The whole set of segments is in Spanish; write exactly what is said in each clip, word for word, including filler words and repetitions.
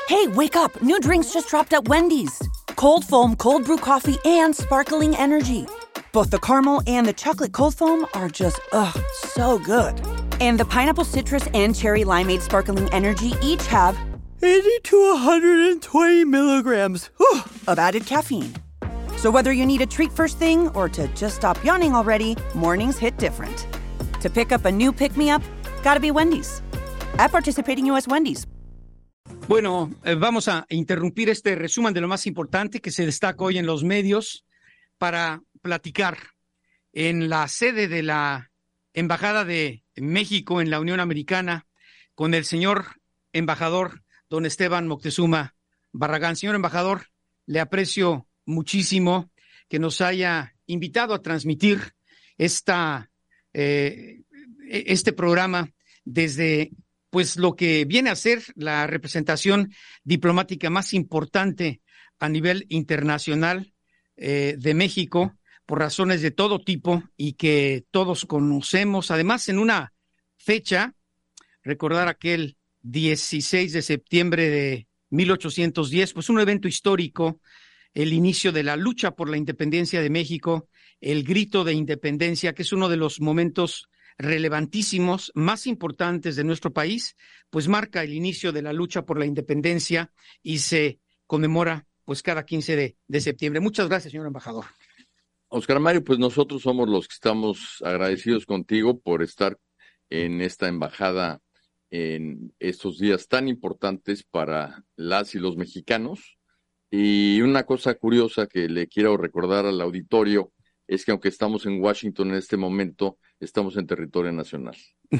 Hey, wake up. New drinks just dropped at Wendy's. Cold foam, cold brew coffee, and sparkling energy. Both the caramel and the chocolate cold foam are just, ugh, so good. And the pineapple citrus and cherry limeade sparkling energy each have eighty to one hundred twenty milligrams whew, of added caffeine. So whether you need a treat first thing or to just stop yawning already, mornings hit different. To pick up a new pick-me-up, gotta be Wendy's. At participating U S Wendy's. Bueno, eh, vamos a interrumpir este resumen de lo más importante que se destaca hoy en los medios para platicar en la sede de la Embajada de México en la Unión Americana con el señor embajador don Esteban Moctezuma Barragán. Señor embajador, le aprecio muchísimo que nos haya invitado a transmitir esta, eh, este programa desde pues lo que viene a ser la representación diplomática más importante a nivel internacional eh, de México, por razones de todo tipo y que todos conocemos. Además, en una fecha, recordar aquel dieciséis de septiembre de mil ochocientos diez, pues un evento histórico, el inicio de la lucha por la independencia de México, el grito de independencia, que es uno de los momentos relevantísimos, más importantes de nuestro país, pues marca el inicio de la lucha por la independencia y se conmemora pues cada quince de, de septiembre. Muchas gracias, señor embajador. Oscar Mario, pues nosotros somos los que estamos agradecidos contigo por estar en esta embajada en estos días tan importantes para las y los mexicanos. Y una cosa curiosa que le quiero recordar al auditorio es que aunque estamos en Washington en este momento, estamos en territorio nacional.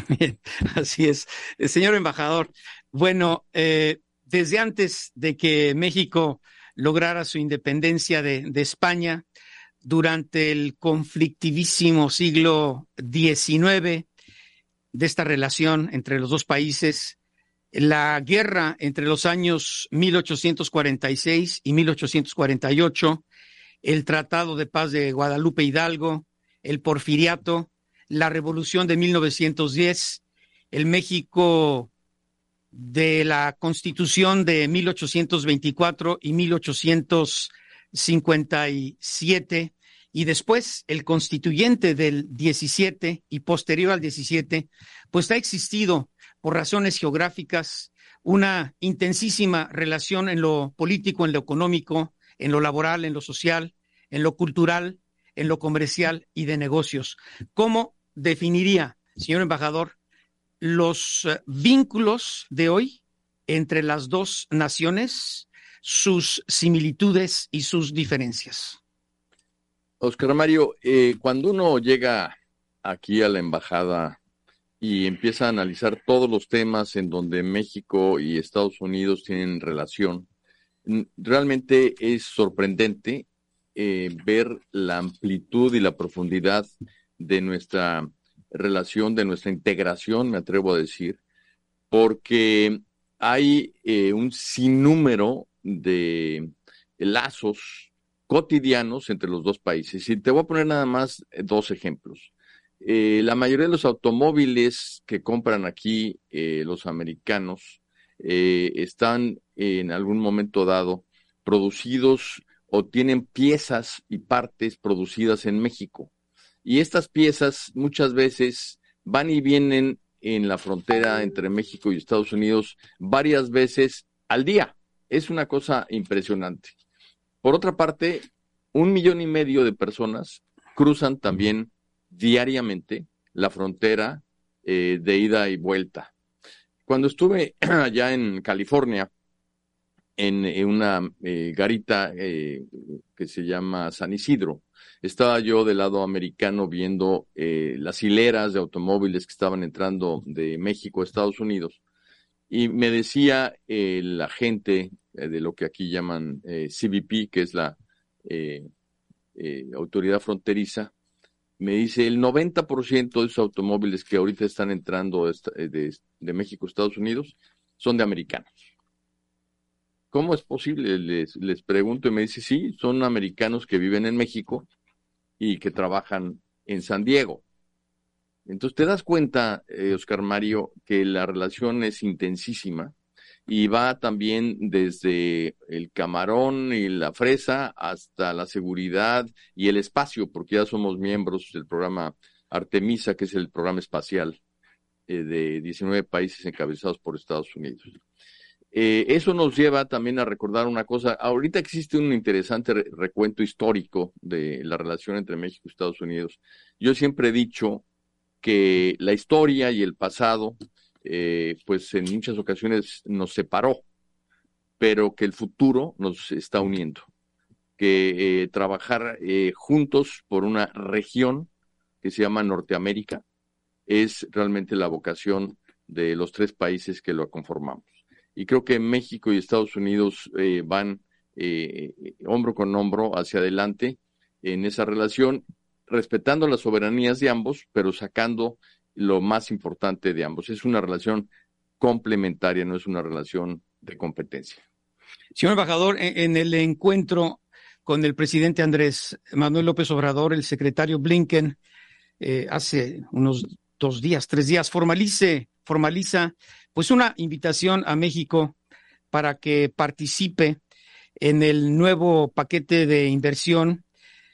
Así es. Señor embajador, bueno, eh, desde antes de que México lograra su independencia de, de España, durante el conflictivísimo siglo diecinueve de esta relación entre los dos países, la guerra entre los años mil ochocientos cuarenta y seis y mil ochocientos cuarenta y ocho, el Tratado de Paz de Guadalupe Hidalgo, el Porfiriato, la Revolución de mil novecientos diez, el México de la Constitución de mil ochocientos veinticuatro y mil ochocientos cincuenta y siete, y después el constituyente del diecisiete y posterior al diecisiete, pues ha existido por razones geográficas una intensísima relación en lo político, en lo económico, en lo laboral, en lo social, en lo cultural, en lo comercial y de negocios. ¿Cómo definiría, señor embajador, los uh, vínculos de hoy entre las dos naciones, sus similitudes y sus diferencias? Oscar Mario, eh, cuando uno llega aquí a la embajada y empieza a analizar todos los temas en donde México y Estados Unidos tienen relación, realmente es sorprendente eh, ver la amplitud y la profundidad de nuestra relación, de nuestra integración, me atrevo a decir, porque hay eh, un sinnúmero de lazos cotidianos entre los dos países. Y te voy a poner nada más dos ejemplos. Eh, la mayoría de los automóviles que compran aquí eh, los americanos eh, están en algún momento dado producidos o tienen piezas y partes producidas en México. Y estas piezas muchas veces van y vienen en la frontera entre México y Estados Unidos varias veces al día. Es una cosa impresionante. Por otra parte, un millón y medio de personas cruzan también diariamente la frontera eh, de ida y vuelta. Cuando estuve allá en California, en, en una eh, garita eh, que se llama San Isidro, estaba yo del lado americano viendo eh, las hileras de automóviles que estaban entrando de México a Estados Unidos, y me decía eh, la gente eh, de lo que aquí llaman eh, C B P, que es la eh, eh, autoridad fronteriza, me dice, el noventa por ciento de esos automóviles que ahorita están entrando de, de, de México a Estados Unidos son de americanos. ¿Cómo es posible? Les, les pregunto y me dice, sí, son americanos que viven en México y que trabajan en San Diego. Entonces te das cuenta, eh, Oscar Mario, que la relación es intensísima y va también desde el camarón y la fresa hasta la seguridad y el espacio, porque ya somos miembros del programa Artemisa, que es el programa espacial eh, de diecinueve países encabezados por Estados Unidos. Eh, eso nos lleva también a recordar una cosa. Ahorita existe un interesante re- recuento histórico de la relación entre México y Estados Unidos. Yo siempre he dicho que la historia y el pasado, eh, pues en muchas ocasiones nos separó, pero que el futuro nos está uniendo. Que eh, trabajar eh, juntos por una región que se llama Norteamérica es realmente la vocación de los tres países que lo conformamos. Y creo que México y Estados Unidos eh, van eh, hombro con hombro hacia adelante en esa relación, respetando las soberanías de ambos, pero sacando lo más importante de ambos. Es una relación complementaria, no es una relación de competencia. Señor embajador, en, en el encuentro con el presidente Andrés Manuel López Obrador, el secretario Blinken, eh, hace unos dos días, tres días, formalice, formaliza pues una invitación a México para que participe en el nuevo paquete de inversión,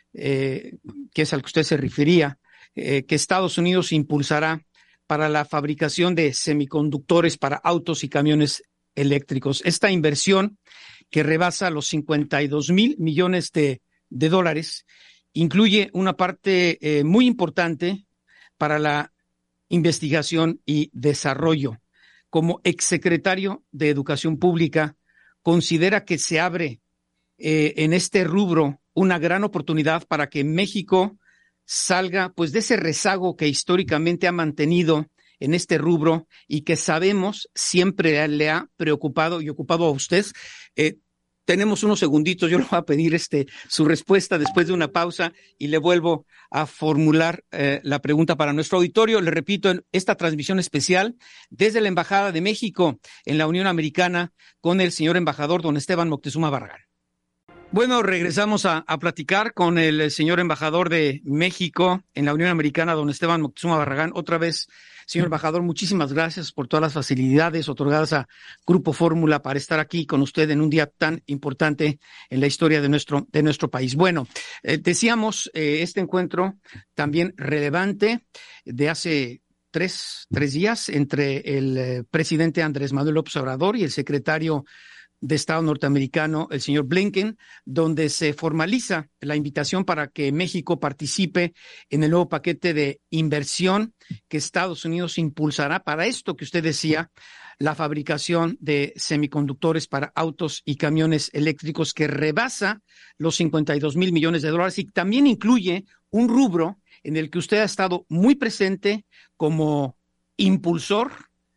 eh, que es al que usted se refería, eh, que Estados Unidos impulsará para la fabricación de semiconductores para autos y camiones eléctricos. Esta inversión, que rebasa los cincuenta y dos mil millones de, de dólares, incluye una parte eh, muy importante para la investigación y desarrollo. Como exsecretario de Educación Pública, considera que se abre eh, en este rubro una gran oportunidad para que México salga pues de ese rezago que históricamente ha mantenido en este rubro y que sabemos siempre le ha preocupado y ocupado a usted. Eh, Tenemos unos segunditos, yo le voy a pedir este, su respuesta después de una pausa y le vuelvo a formular eh, la pregunta para nuestro auditorio. Le repito, en esta transmisión especial desde la Embajada de México en la Unión Americana con el señor embajador don Esteban Moctezuma Barragán. Bueno, regresamos a, a platicar con el señor embajador de México en la Unión Americana, don Esteban Moctezuma Barragán. Otra vez, señor embajador, muchísimas gracias por todas las facilidades otorgadas a Grupo Fórmula para estar aquí con usted en un día tan importante en la historia de nuestro, de nuestro país. Bueno, eh, decíamos, eh, este encuentro también relevante de hace tres, tres días entre el eh, presidente Andrés Manuel López Obrador y el secretario de Estado norteamericano, el señor Blinken, donde se formaliza la invitación para que México participe en el nuevo paquete de inversión que Estados Unidos impulsará para esto que usted decía, la fabricación de semiconductores para autos y camiones eléctricos, que rebasa los cincuenta y dos mil millones de dólares y también incluye un rubro en el que usted ha estado muy presente como impulsor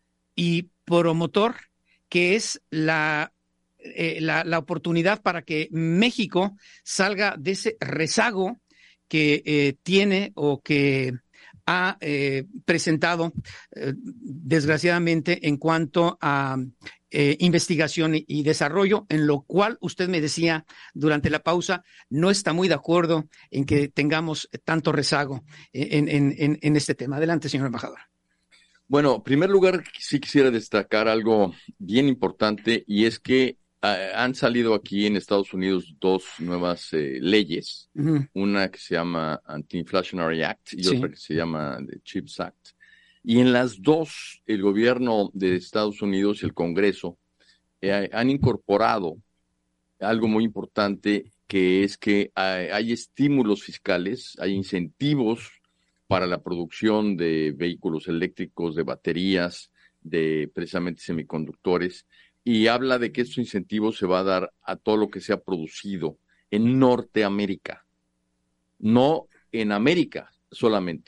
y promotor, que es la Eh, la, la oportunidad para que México salga de ese rezago que eh, tiene o que ha eh, presentado eh, desgraciadamente en cuanto a eh, investigación y, y desarrollo, en lo cual usted me decía durante la pausa, no está muy de acuerdo en que tengamos tanto rezago en, en, en, en este tema. Adelante, señor embajador. Bueno, en primer lugar, sí quisiera destacar algo bien importante, y es que han salido aquí en Estados Unidos dos nuevas eh, leyes, uh-huh. Una que se llama Anti-Inflationary Act y sí. Otra que se llama The CHIPS Act. Y en las dos, el gobierno de Estados Unidos y el Congreso eh, han incorporado algo muy importante, que es que hay, hay estímulos fiscales, hay incentivos para la producción de vehículos eléctricos, de baterías, de precisamente semiconductores. Y habla de que estos incentivos se va a dar a todo lo que sea producido en Norteamérica, no en América solamente.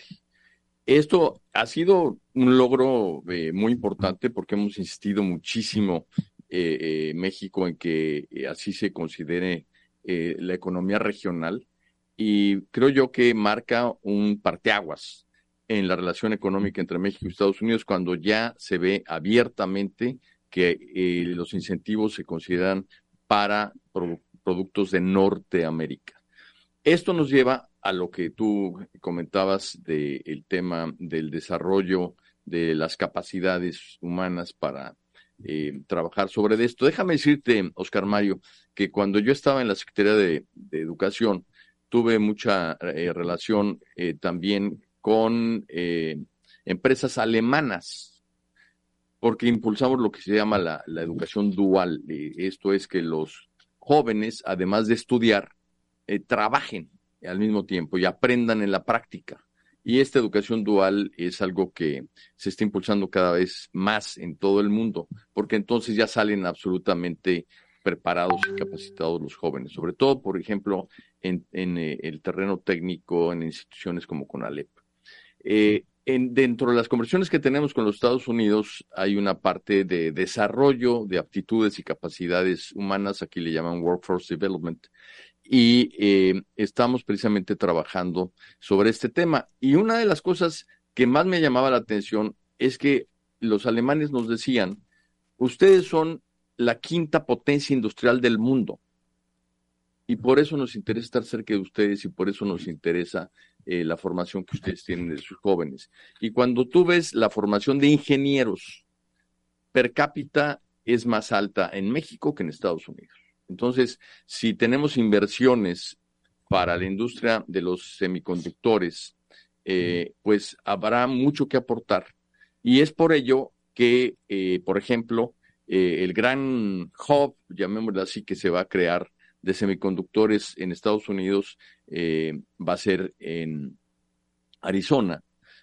Esto ha sido un logro eh, muy importante, porque hemos insistido muchísimo eh, eh, México en que eh, así se considere eh, la economía regional, y creo yo que marca un parteaguas en la relación económica entre México y Estados Unidos, cuando ya se ve abiertamente que eh, los incentivos se consideran para produ- productos de Norteamérica. Esto nos lleva a lo que tú comentabas del tema del desarrollo de las capacidades humanas para eh, trabajar sobre esto. Déjame decirte, Oscar Mario, que cuando yo estaba en la Secretaría de, de Educación, tuve mucha eh, relación eh, también con eh, empresas alemanas, porque impulsamos lo que se llama la, la educación dual. Eh, esto es que los jóvenes, además de estudiar, eh, trabajen al mismo tiempo y aprendan en la práctica. Y esta educación dual es algo que se está impulsando cada vez más en todo el mundo, porque entonces ya salen absolutamente preparados y capacitados los jóvenes, sobre todo, por ejemplo, en, en eh, el terreno técnico, en instituciones como CONALEP. Eh, en, dentro de las conversaciones que tenemos con los Estados Unidos hay una parte de desarrollo de aptitudes y capacidades humanas, aquí le llaman Workforce Development, y eh, estamos precisamente trabajando sobre este tema. Y una de las cosas que más me llamaba la atención es que los alemanes nos decían, ustedes son la quinta potencia industrial del mundo y por eso nos interesa estar cerca de ustedes y por eso nos interesa eh, la formación que ustedes tienen de sus jóvenes. Y cuando tú ves la formación de ingenieros per cápita es más alta en México que en Estados Unidos. Entonces, si tenemos inversiones para la industria de los semiconductores, eh, pues habrá mucho que aportar. Y es por ello que, eh, por ejemplo, eh, el gran hub, llamémoslo así, que se va a crear de semiconductores en Estados Unidos, eh, va a ser en Arizona.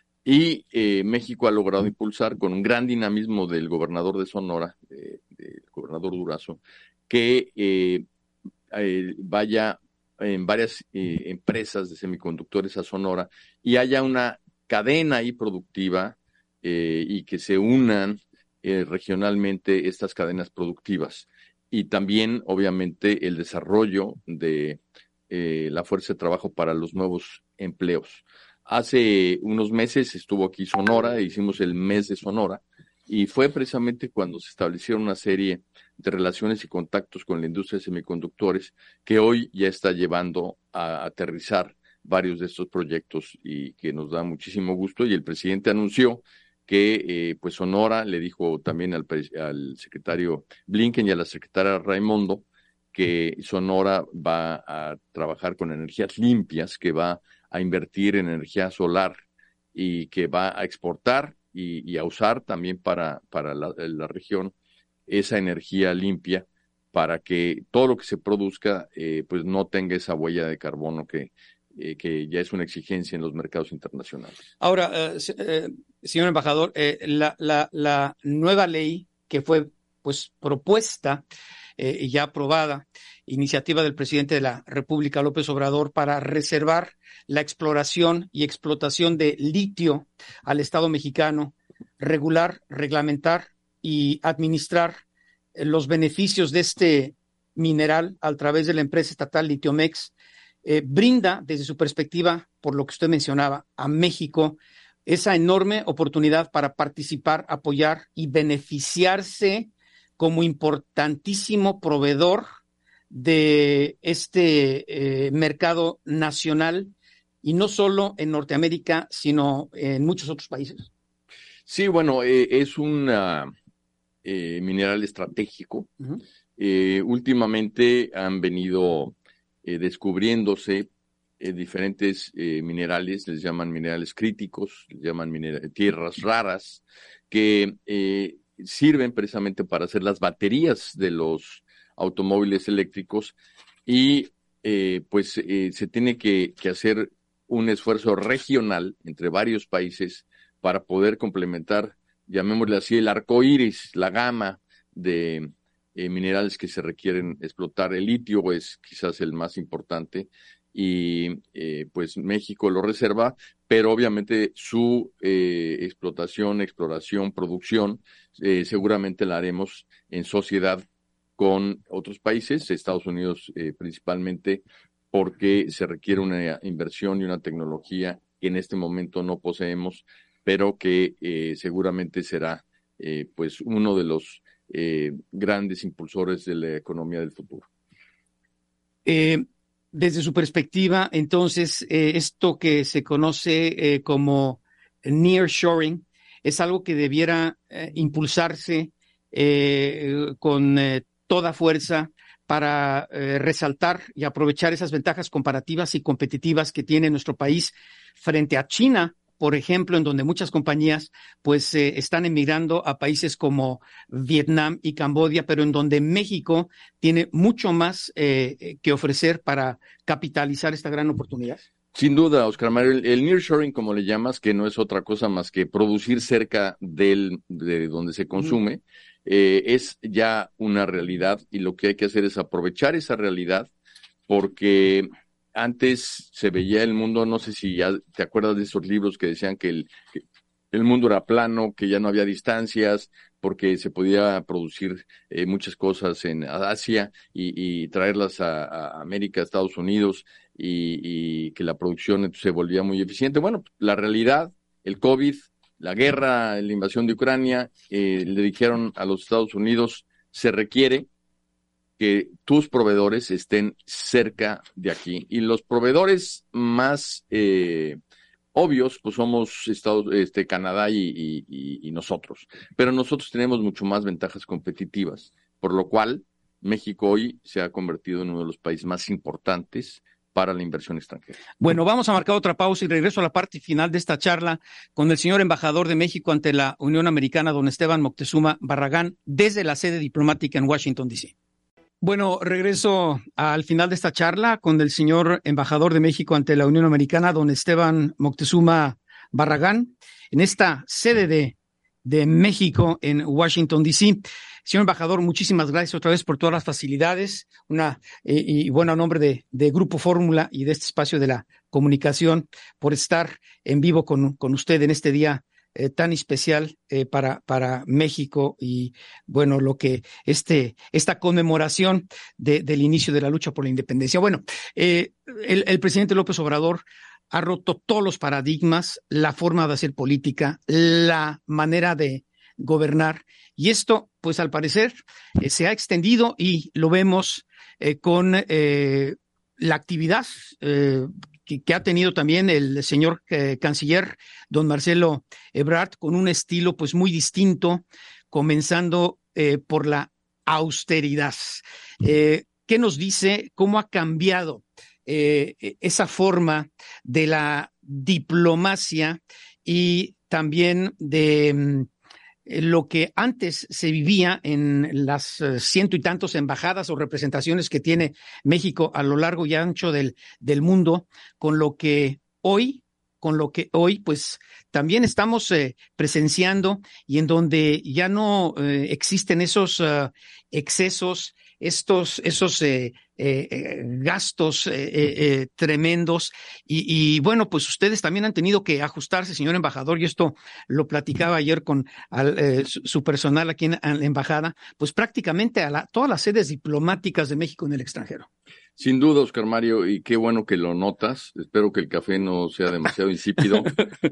Y eh, México ha logrado impulsar con un gran dinamismo del gobernador de Sonora, eh, del gobernador Durazo, que eh, eh, vaya en varias eh, empresas de semiconductores a Sonora y haya una cadena ahí productiva eh, y que se unan eh, regionalmente estas cadenas productivas. Y también, obviamente, el desarrollo de eh, la fuerza de trabajo para los nuevos empleos. Hace unos meses estuvo aquí Sonora, e hicimos el mes de Sonora, y fue precisamente cuando se establecieron una serie de relaciones y contactos con la industria de semiconductores que hoy ya está llevando a aterrizar varios de estos proyectos y que nos da muchísimo gusto. Y el presidente anunció que eh, pues Sonora le dijo también al, al secretario Blinken y a la secretaria Raimondo que Sonora va a trabajar con energías limpias, que va a invertir en energía solar y que va a exportar y, y a usar también para, para la, la región esa energía limpia para que todo lo que se produzca eh, pues no tenga esa huella de carbono que, eh, que ya es una exigencia en los mercados internacionales. Ahora, eh, eh, señor embajador, eh, la, la, la nueva ley que fue pues propuesta eh, y ya aprobada, iniciativa del presidente de la República, López Obrador, para reservar la exploración y explotación de litio al Estado mexicano, regular, reglamentar y administrar los beneficios de este mineral a través de la empresa estatal Litiomex, eh, brinda desde su perspectiva, por lo que usted mencionaba, a México esa enorme oportunidad para participar, apoyar y beneficiarse como importantísimo proveedor de este eh, mercado nacional y no solo en Norteamérica, sino en muchos otros países. Sí, bueno, eh, es un uh, eh, mineral estratégico. Uh-huh. Eh, últimamente han venido eh, descubriéndose eh, diferentes eh, minerales, les llaman minerales críticos, les llaman mineral, tierras raras, que eh, sirven precisamente para hacer las baterías de los automóviles eléctricos y eh, pues eh, se tiene que, que hacer un esfuerzo regional entre varios países para poder complementar, llamémosle así, el arco iris, la gama de eh, minerales que se requieren explotar. El litio es quizás el más importante y eh, pues México lo reserva, pero obviamente su eh, explotación, exploración, producción, eh, seguramente la haremos en sociedad con otros países, Estados Unidos eh, principalmente, porque se requiere una inversión y una tecnología que en este momento no poseemos, pero que eh, seguramente será eh, pues uno de los eh, grandes impulsores de la economía del futuro. Eh, desde su perspectiva, entonces, eh, esto que se conoce eh, como nearshoring es algo que debiera eh, impulsarse eh, con eh, toda fuerza para eh, resaltar y aprovechar esas ventajas comparativas y competitivas que tiene nuestro país frente a China, por ejemplo, en donde muchas compañías pues eh, están emigrando a países como Vietnam y Camboya, pero en donde México tiene mucho más eh, que ofrecer para capitalizar esta gran oportunidad? Sin duda, Oscar Mario, el, el nearshoring, como le llamas, que no es otra cosa más que producir cerca del, de donde se consume, eh, es ya una realidad, y lo que hay que hacer es aprovechar esa realidad, porque antes se veía el mundo, no sé si ya te acuerdas de esos libros que decían que el, que el mundo era plano, que ya no había distancias, porque se podía producir eh, muchas cosas en Asia y, y traerlas a, a América, a Estados Unidos, y, y que la producción se volvía muy eficiente. Bueno, la realidad, el COVID, la guerra, la invasión de Ucrania, eh, le dijeron a los Estados Unidos, se requiere que tus proveedores estén cerca de aquí. Y los proveedores más eh, obvios, pues somos Estados, este, Canadá y, y, y nosotros. Pero nosotros tenemos mucho más ventajas competitivas, por lo cual México hoy se ha convertido en uno de los países más importantes para la inversión extranjera. Bueno, vamos a marcar otra pausa y regreso a la parte final de esta charla con el señor embajador de México ante la Unión Americana, don Esteban Moctezuma Barragán, desde la sede diplomática en Washington, D C Bueno, regreso al final de esta charla con el señor embajador de México ante la Unión Americana, don Esteban Moctezuma Barragán, en esta sede de, de México en Washington, D C Señor embajador, muchísimas gracias otra vez por todas las facilidades, una eh, y bueno, a nombre de, de Grupo Fórmula y de este espacio de la comunicación, por estar en vivo con, con usted en este día Eh, tan especial eh, para, para México y, bueno, lo que este, esta conmemoración de, del inicio de la lucha por la independencia. Bueno, eh, el, el presidente López Obrador ha roto todos los paradigmas, la forma de hacer política, la manera de gobernar, y esto, pues al parecer, eh, se ha extendido y lo vemos eh, con eh, la actividad eh, Que, que ha tenido también el señor eh, canciller, don Marcelo Ebrard, con un estilo pues muy distinto, comenzando eh, por la austeridad. Eh, ¿Qué nos dice? ¿Cómo ha cambiado eh, esa forma de la diplomacia y también de lo que antes se vivía en las uh, ciento y tantos embajadas o representaciones que tiene México a lo largo y ancho del, del mundo, con lo que hoy, con lo que hoy, pues también estamos eh, presenciando, y en donde ya no eh, existen esos uh, excesos, estos, esos eh, eh, eh, gastos eh, eh, tremendos, y, y bueno, pues ustedes también han tenido que ajustarse, señor embajador, y esto lo platicaba ayer con al, eh, su, su personal aquí en, en la embajada, pues prácticamente a la, todas las sedes diplomáticas de México en el extranjero. Sin duda, Oscar Mario, y qué bueno que lo notas. Espero que el café no sea demasiado insípido,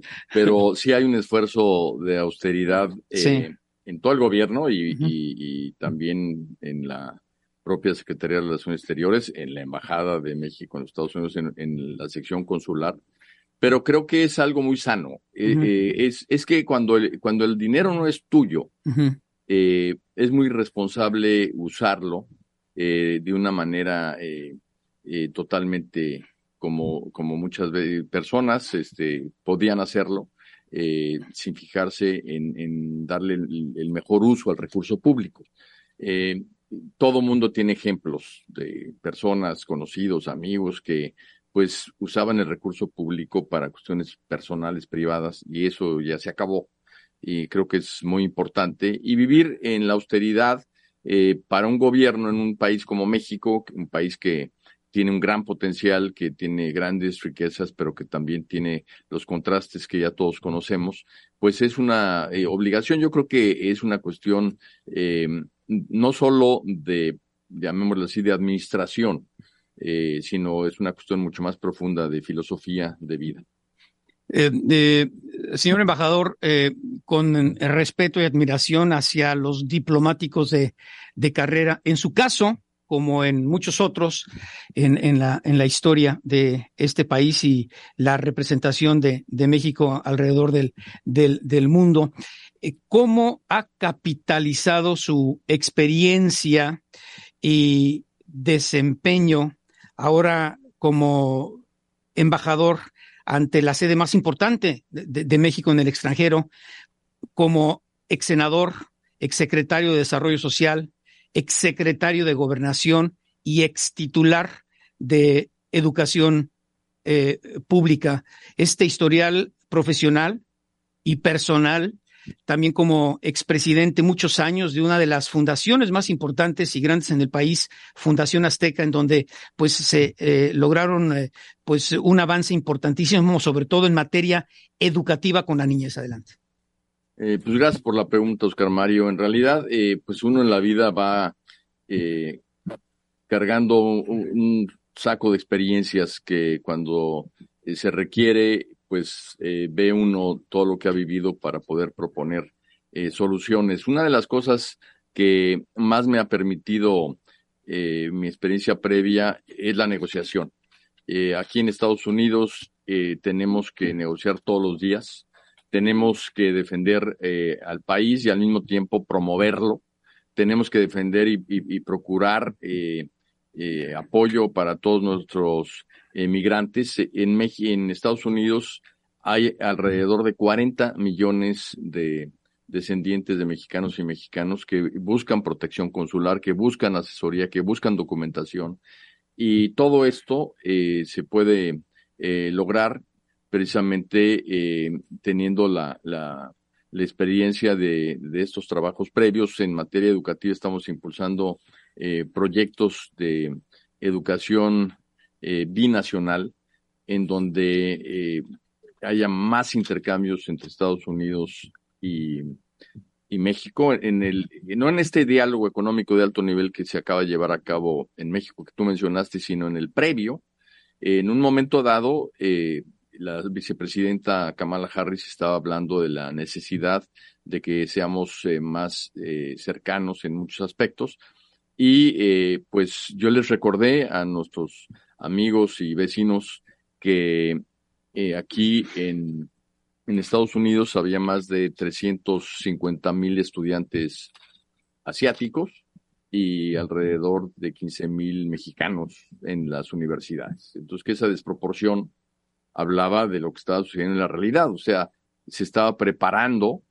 pero sí hay un esfuerzo de austeridad eh, sí. en todo el gobierno y, uh-huh. y, y también en la propia Secretaría de Relaciones Exteriores, en la Embajada de México en los Estados Unidos, en, en la sección consular. Pero creo que es algo muy sano. Uh-huh. Eh, eh, es, es que cuando el, cuando el dinero no es tuyo, uh-huh. eh, es muy responsable usarlo Eh, de una manera eh, eh, totalmente como, como muchas veces personas este, podían hacerlo, eh, sin fijarse en, en darle el, el mejor uso al recurso público. Eh, todo mundo tiene ejemplos de personas, conocidos, amigos que pues usaban el recurso público para cuestiones personales, privadas, y eso ya se acabó, y creo que es muy importante. Y vivir en la austeridad Eh, para un gobierno en un país como México, un país que tiene un gran potencial, que tiene grandes riquezas, pero que también tiene los contrastes que ya todos conocemos, pues es una eh, obligación. Yo creo que es una cuestión eh, no solo de, llamémoslo así, de administración, eh, sino es una cuestión mucho más profunda de filosofía de vida. Eh, eh, señor embajador, eh, con respeto y admiración hacia los diplomáticos de, de carrera, en su caso, como en muchos otros en, en, la, en la historia de este país y la representación de, de México alrededor del, del, del mundo. ¿Cómo ha capitalizado su experiencia y desempeño ahora como embajador ante la sede más importante de, de, de México en el extranjero, como exsenador, exsecretario de Desarrollo Social, exsecretario de Gobernación y extitular de Educación eh, Pública? Este historial profesional y personal, también como expresidente muchos años de una de las fundaciones más importantes y grandes en el país, Fundación Azteca, en donde pues se eh, lograron eh, pues un avance importantísimo, sobre todo en materia educativa con la niñez. Adelante. Eh, pues gracias por la pregunta, Oscar Mario. En realidad, eh, pues uno en la vida va eh, cargando un, un saco de experiencias que cuando eh, se requiere, pues eh, ve uno todo lo que ha vivido para poder proponer eh, soluciones. Una de las cosas que más me ha permitido eh, mi experiencia previa es la negociación. Eh, aquí en Estados Unidos eh, tenemos que negociar todos los días. Tenemos que defender eh, al país y al mismo tiempo promoverlo. Tenemos que defender y, y, y procurar eh, eh, apoyo para todos nuestros eh, migrantes. En México, en Estados Unidos hay alrededor de cuarenta millones de descendientes de mexicanos y mexicanos que buscan protección consular, que buscan asesoría, que buscan documentación. Y todo esto eh, se puede eh, lograr precisamente eh, teniendo la, la, la experiencia de, de estos trabajos previos. En materia educativa estamos impulsando eh, proyectos de educación eh, binacional en donde eh, haya más intercambios entre Estados Unidos y, y México, en el, no en este diálogo económico de alto nivel que se acaba de llevar a cabo en México, que tú mencionaste, sino en el previo. Eh, en un momento dado, eh, la vicepresidenta Kamala Harris estaba hablando de la necesidad de que seamos eh, más eh, cercanos en muchos aspectos. Y eh, pues yo les recordé a nuestros amigos y vecinos que eh, aquí en, en Estados Unidos había más de trescientos cincuenta mil estudiantes asiáticos y alrededor de quince mil mexicanos en las universidades. Entonces, que esa desproporción hablaba de lo que estaba sucediendo en la realidad. O sea, se estaba preparando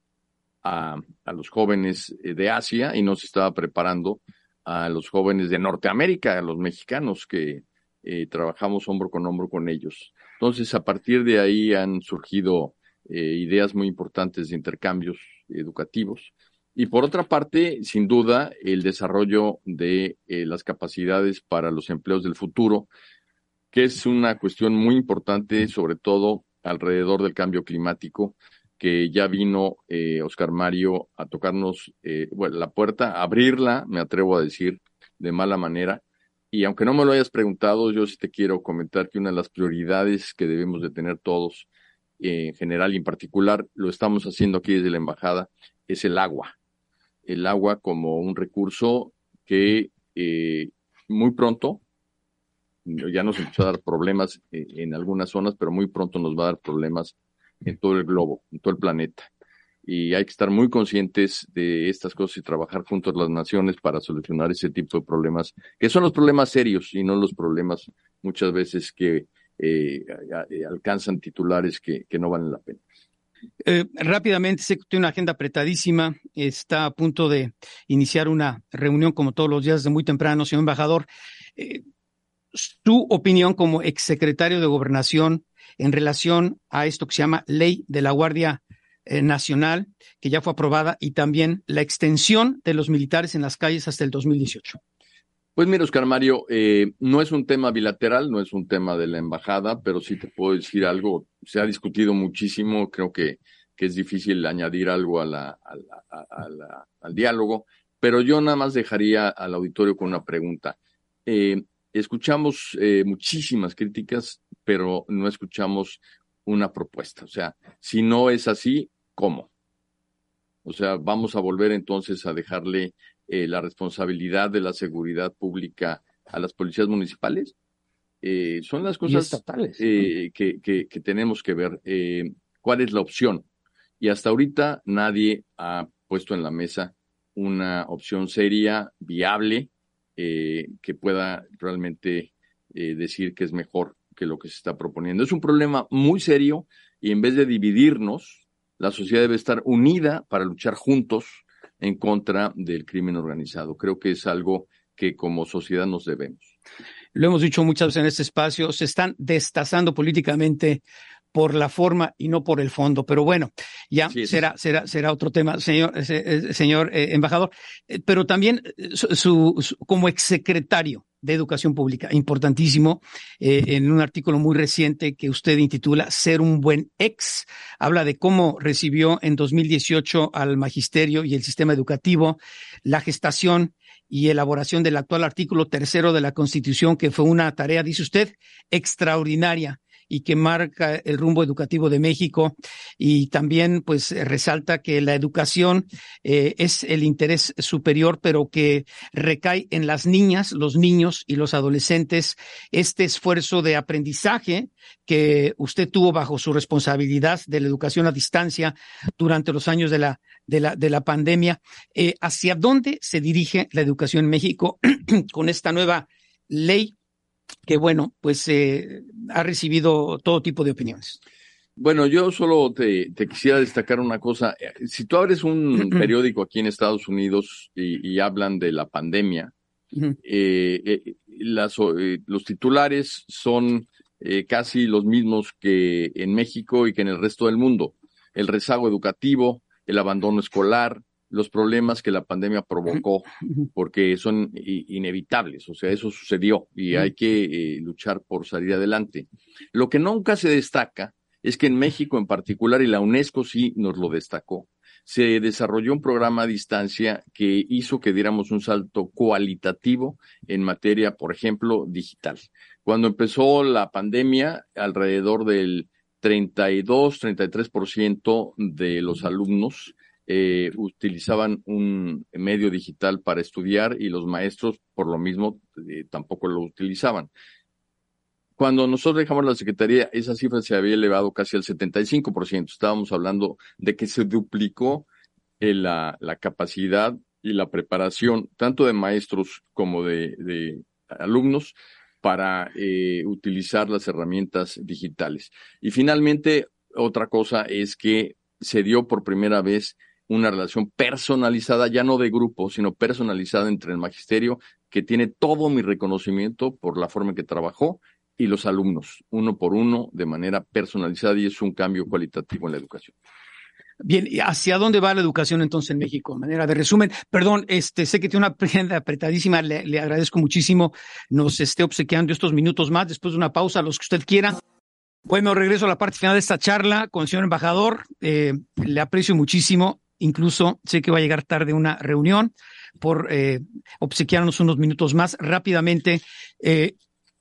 a, a los jóvenes de Asia y no se estaba preparando a los jóvenes de Norteamérica, a los mexicanos que eh, trabajamos hombro con hombro con ellos. Entonces, a partir de ahí han surgido eh, ideas muy importantes de intercambios educativos. Y por otra parte, sin duda, el desarrollo de eh, las capacidades para los empleos del futuro, que es una cuestión muy importante, sobre todo alrededor del cambio climático, que ya vino eh, Oscar Mario a tocarnos eh, bueno, la puerta, a abrirla, me atrevo a decir, de mala manera. Y aunque no me lo hayas preguntado, yo sí te quiero comentar que una de las prioridades que debemos de tener todos, eh, en general y en particular, lo estamos haciendo aquí desde la embajada, es el agua. El agua como un recurso que eh, muy pronto, ya nos empezó a dar problemas eh, en algunas zonas, pero muy pronto nos va a dar problemas en todo el globo, en todo el planeta. Y hay que estar muy conscientes de estas cosas y trabajar juntos las naciones para solucionar ese tipo de problemas, que son los problemas serios y no los problemas muchas veces que eh, alcanzan titulares que, que no valen la pena. Eh, rápidamente, sé que tiene una agenda apretadísima, está a punto de iniciar una reunión como todos los días de muy temprano, señor embajador. Eh, su opinión como exsecretario de Gobernación en relación a esto que se llama Ley de la Guardia eh, Nacional, que ya fue aprobada, y también la extensión de los militares en las calles hasta el dos mil dieciocho. Pues mira, Oscar Mario, eh, no es un tema bilateral, no es un tema de la embajada, pero sí te puedo decir algo. Se ha discutido muchísimo, creo que, que es difícil añadir algo a la, a la, a la, al diálogo, pero yo nada más dejaría al auditorio con una pregunta. Eh, escuchamos eh, muchísimas críticas, pero no escuchamos una propuesta. O sea, si no es así, ¿cómo? O sea, vamos a volver entonces a dejarle eh, la responsabilidad de la seguridad pública a las policías municipales. Eh, son las cosas estatales, eh, ¿no? que, que, que tenemos que ver. Eh, ¿Cuál es la opción? Y hasta ahorita nadie ha puesto en la mesa una opción seria, viable, eh, que pueda realmente eh, decir que es mejor que lo que se está proponiendo. Es un problema muy serio y en vez de dividirnos, la sociedad debe estar unida para luchar juntos en contra del crimen organizado. Creo que es algo que como sociedad nos debemos. Lo hemos dicho muchas veces en este espacio, se están destazando políticamente por la forma y no por el fondo. Pero bueno, ya será, será, será otro tema, señor, eh, señor eh, embajador. Eh, pero también su, su, su, como exsecretario de Educación Pública, importantísimo, eh, en un artículo muy reciente que usted intitula Ser un buen ex, habla de cómo recibió en dos mil dieciocho al magisterio y el sistema educativo, la gestación y elaboración del actual artículo tercero de la Constitución, que fue una tarea, dice usted, extraordinaria y que marca el rumbo educativo de México, y también pues resalta que la educación eh, es el interés superior, pero que recae en las niñas, los niños y los adolescentes. Este esfuerzo de aprendizaje que usted tuvo bajo su responsabilidad de la educación a distancia durante los años de la de la de la pandemia, eh, ¿hacia dónde se dirige la educación en México con esta nueva ley que, bueno, pues eh, ha recibido todo tipo de opiniones? Bueno, yo solo te, te quisiera destacar una cosa. Si tú abres un periódico aquí en Estados Unidos y, y hablan de la pandemia, uh-huh. eh, eh, las, eh, los titulares son eh, casi los mismos que en México y que en el resto del mundo. El rezago educativo, el abandono escolar, los problemas que la pandemia provocó, porque son inevitables, o sea, eso sucedió y hay que eh, luchar por salir adelante. Lo que nunca se destaca es que en México en particular, y la UNESCO sí nos lo destacó, se desarrolló un programa a distancia que hizo que diéramos un salto cualitativo en materia, por ejemplo, digital. Cuando empezó la pandemia, alrededor del treinta y dos, treinta y tres por ciento de los alumnos Eh, utilizaban un medio digital para estudiar y los maestros, por lo mismo, eh, tampoco lo utilizaban. Cuando nosotros dejamos la Secretaría, esa cifra se había elevado casi al setenta y cinco por ciento. Estábamos hablando de que se duplicó eh, la, la capacidad y la preparación, tanto de maestros como de, de alumnos, para eh, utilizar las herramientas digitales. Y finalmente, otra cosa es que se dio por primera vez una relación personalizada, ya no de grupo, sino personalizada entre el magisterio, que tiene todo mi reconocimiento por la forma en que trabajó, y los alumnos, uno por uno, de manera personalizada, y es un cambio cualitativo en la educación. Bien, ¿y hacia dónde va la educación entonces en México? De manera de resumen, perdón, este, sé que tiene una agenda apretadísima, le, le agradezco muchísimo, nos esté obsequiando estos minutos más, después de una pausa, los que usted quiera. Bueno, regreso a la parte final de esta charla con el señor embajador, eh, le aprecio muchísimo. Incluso sé que va a llegar tarde una reunión por eh, obsequiarnos unos minutos más. Rápidamente, eh,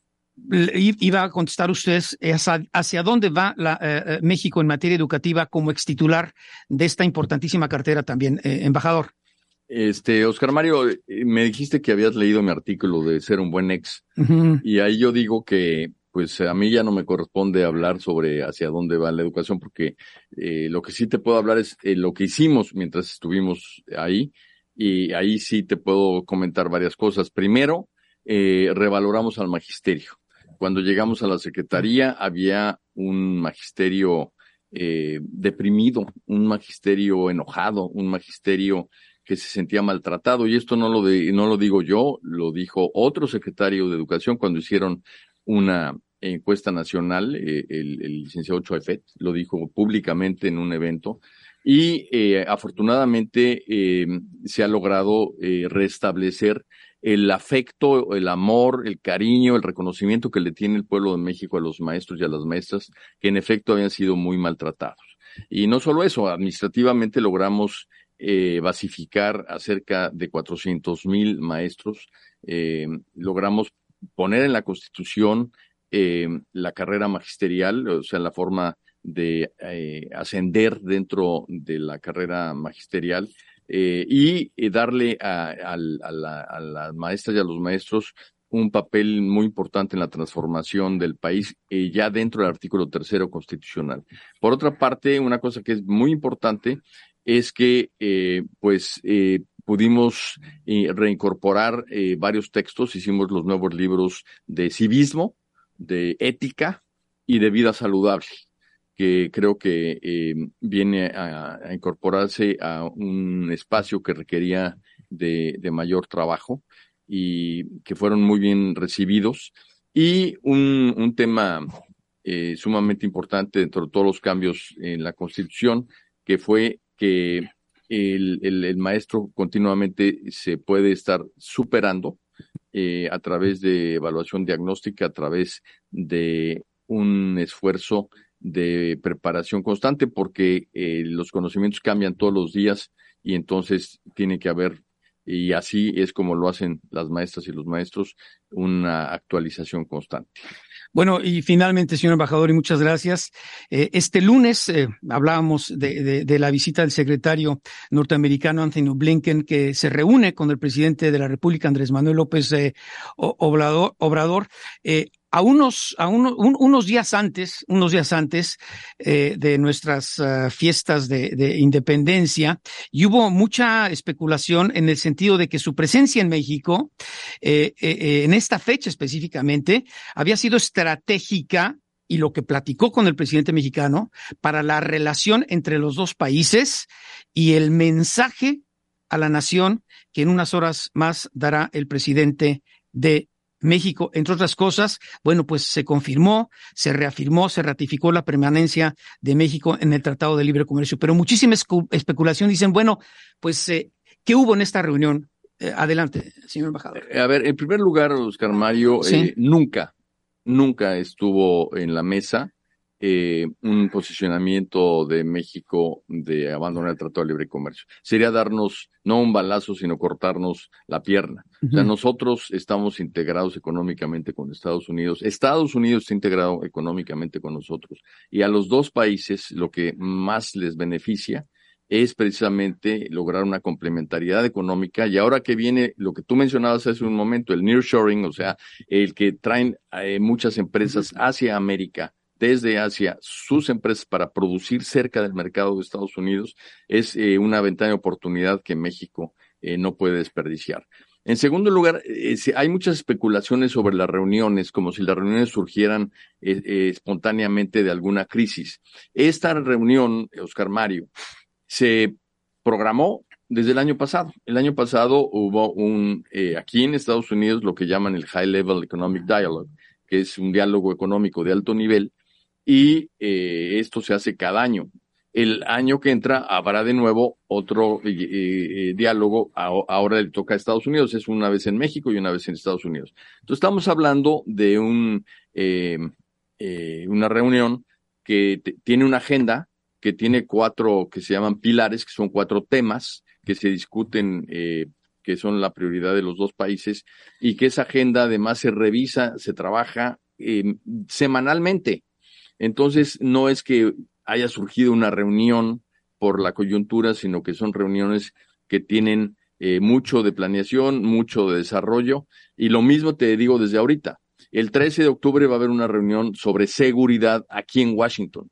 iba a contestar ustedes hacia, hacia dónde va la, eh, México en materia educativa como extitular de esta importantísima cartera también, eh, embajador. Este, Oscar Mario, me dijiste que habías leído mi artículo de Ser un buen ex, uh-huh. y ahí yo digo que pues a mí ya no me corresponde hablar sobre hacia dónde va la educación, porque eh, lo que sí te puedo hablar es eh, lo que hicimos mientras estuvimos ahí, y ahí sí te puedo comentar varias cosas. Primero, eh, revaloramos al magisterio. Cuando llegamos a la Secretaría había un magisterio eh, deprimido, un magisterio enojado, un magisterio que se sentía maltratado, y esto no lo, de, no lo digo yo, lo dijo otro secretario de Educación cuando hicieron una encuesta nacional, eh, el, el licenciado Choefet lo dijo públicamente en un evento, y eh, afortunadamente eh, se ha logrado eh, restablecer el afecto, el amor, el cariño, el reconocimiento que le tiene el pueblo de México a los maestros y a las maestras, que en efecto habían sido muy maltratados. Y no solo eso, administrativamente logramos eh, basificar a cerca de cuatrocientos mil maestros, eh, logramos poner en la Constitución eh, la carrera magisterial, o sea, la forma de eh, ascender dentro de la carrera magisterial, eh, y, y darle a, a, a, la, a las maestras y a los maestros un papel muy importante en la transformación del país, eh, ya dentro del artículo tercero constitucional. Por otra parte, una cosa que es muy importante es que, eh, pues, eh, pudimos eh, reincorporar eh, varios textos, hicimos los nuevos libros de civismo, de ética y de vida saludable, que creo que eh, viene a, a incorporarse a un espacio que requería de, de mayor trabajo y que fueron muy bien recibidos. Y un, un tema eh, sumamente importante dentro de todos los cambios en la Constitución, que fue que el, el, el maestro continuamente se puede estar superando eh, a través de evaluación diagnóstica, a través de un esfuerzo de preparación constante, porque eh, los conocimientos cambian todos los días y entonces tiene que haber, y así es como lo hacen las maestras y los maestros, una actualización constante. Bueno, y finalmente, señor embajador, y muchas gracias. Eh, este lunes eh, hablábamos de, de, de la visita del secretario norteamericano Anthony Blinken, que se reúne con el presidente de la República, Andrés Manuel López eh, Obrador. Obrador eh, A unos, a uno, un, unos días antes, unos días antes eh, de nuestras uh, fiestas de, de independencia, y hubo mucha especulación en el sentido de que su presencia en México, eh, eh, en esta fecha específicamente, había sido estratégica, y lo que platicó con el presidente mexicano, para la relación entre los dos países y el mensaje a la nación que en unas horas más dará el presidente de México. Entre otras cosas, bueno, pues se confirmó, se reafirmó, se ratificó la permanencia de México en el Tratado de Libre Comercio, pero muchísima especulación. Dicen, bueno, pues, eh, ¿qué hubo en esta reunión? Eh, adelante, señor embajador. A ver, en primer lugar, Oscar Mario, ¿Sí? eh, nunca, nunca estuvo en la mesa eh, un posicionamiento de México de abandonar el Tratado de Libre Comercio. Sería darnos no un balazo, sino cortarnos la pierna. Uh-huh. O sea, nosotros estamos integrados económicamente con Estados Unidos. Estados Unidos está integrado económicamente con nosotros. Y a los dos países lo que más les beneficia es precisamente lograr una complementariedad económica. Y ahora que viene lo que tú mencionabas hace un momento, el nearshoring, o sea, el que traen eh, muchas empresas hacia América, desde Asia, sus empresas para producir cerca del mercado de Estados Unidos, es eh, una ventana de oportunidad que México eh, no puede desperdiciar. En segundo lugar, eh, hay muchas especulaciones sobre las reuniones, como si las reuniones surgieran eh, eh, espontáneamente de alguna crisis. Esta reunión, Oscar Mario, se programó desde el año pasado. El año pasado hubo un, eh, aquí en Estados Unidos, lo que llaman el High Level Economic Dialogue, que es un diálogo económico de alto nivel, y eh, esto se hace cada año. El año que entra habrá de nuevo otro eh, eh, diálogo, a, ahora le toca a Estados Unidos, es una vez en México y una vez en Estados Unidos. Entonces estamos hablando de un eh, eh, una reunión que te, tiene una agenda, que tiene cuatro que se llaman pilares, que son cuatro temas que se discuten, eh, que son la prioridad de los dos países, y que esa agenda además se revisa, se trabaja eh, semanalmente. Entonces, no es que haya surgido una reunión por la coyuntura, sino que son reuniones que tienen eh, mucho de planeación, mucho de desarrollo, y lo mismo te digo desde ahorita. El trece de octubre va a haber una reunión sobre seguridad aquí en Washington.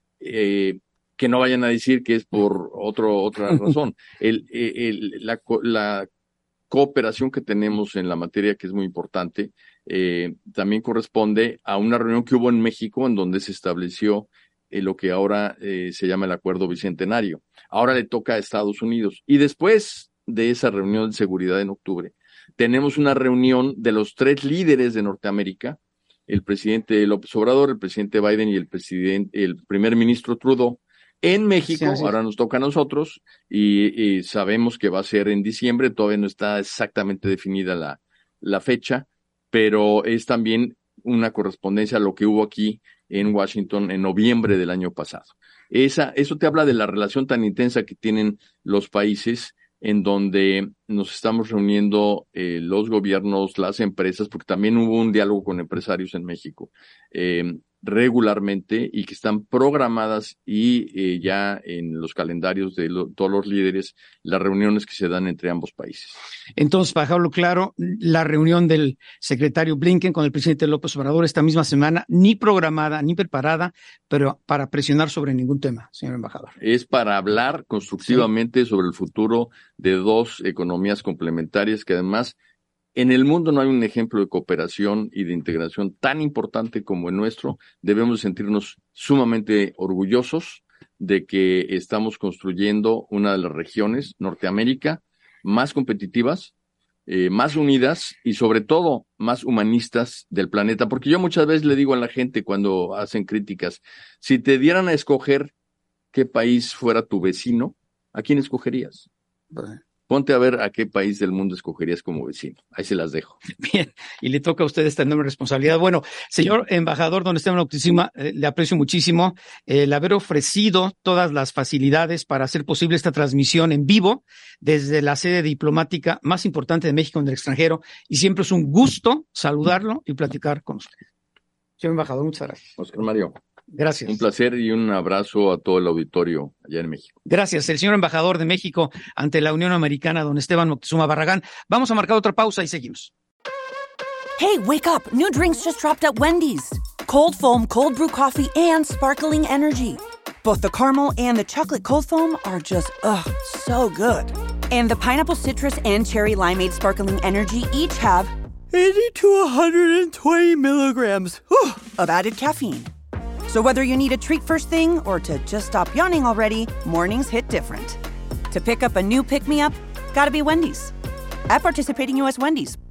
Eh, que no vayan a decir que es por otro, otra razón. El, el, la, la cooperación que tenemos en la materia, que es muy importante, eh, también corresponde a una reunión que hubo en México en donde se estableció eh, lo que ahora eh, se llama el Acuerdo Bicentenario. Ahora le toca a Estados Unidos. Y después de esa reunión de seguridad en octubre, tenemos una reunión de los tres líderes de Norteamérica, el presidente López Obrador, el presidente Biden y el presidente, el primer ministro Trudeau, en México. Sí, ahora nos toca a nosotros y, y sabemos que va a ser en diciembre, todavía no está exactamente definida la, la fecha, pero es también una correspondencia a lo que hubo aquí en Washington en noviembre del año pasado. Esa, eso te habla de la relación tan intensa que tienen los países, en donde nos estamos reuniendo eh, los gobiernos, las empresas, porque también hubo un diálogo con empresarios en México, eh, regularmente y que están programadas y eh, ya en los calendarios de lo, todos los líderes las reuniones que se dan entre ambos países. Entonces, para dejarlo claro, la reunión del secretario Blinken con el presidente López Obrador esta misma semana, ni programada, ni preparada, pero para presionar sobre ningún tema, señor embajador. Es para hablar constructivamente sí. sobre el futuro de dos economías complementarias que además en el mundo no hay un ejemplo de cooperación y de integración tan importante como el nuestro. Debemos sentirnos sumamente orgullosos de que estamos construyendo una de las regiones, Norteamérica, más competitivas, eh, más unidas y sobre todo más humanistas del planeta. Porque yo muchas veces le digo a la gente cuando hacen críticas, si te dieran a escoger qué país fuera tu vecino, ¿a quién escogerías? Bueno. Ponte a ver a qué país del mundo escogerías como vecino. Ahí se las dejo. Bien, y le toca a usted esta enorme responsabilidad. Bueno, señor embajador don Esteban Moctezuma, eh, le aprecio muchísimo eh, el haber ofrecido todas las facilidades para hacer posible esta transmisión en vivo desde la sede diplomática más importante de México en el extranjero. Y siempre es un gusto saludarlo y platicar con usted. Señor embajador, muchas gracias. Oscar Mario. Gracias. Un placer y un abrazo a todo el auditorio allá en México. Gracias. El señor embajador de México ante la Unión Americana, don Esteban Moctezuma Barragán. Vamos a marcar otra pausa y seguimos. Hey, wake up. New drinks just dropped at Wendy's. Cold foam, cold brew coffee, and sparkling energy. Both the caramel and the chocolate cold foam are just, ugh, so good. And the pineapple citrus and cherry limeade sparkling energy each have eighty to one hundred twenty milligrams whew, of added caffeine. So whether you need a treat first thing or to just stop yawning already, mornings hit different. To pick up a new pick-me-up, gotta be Wendy's. At participating U S Wendy's.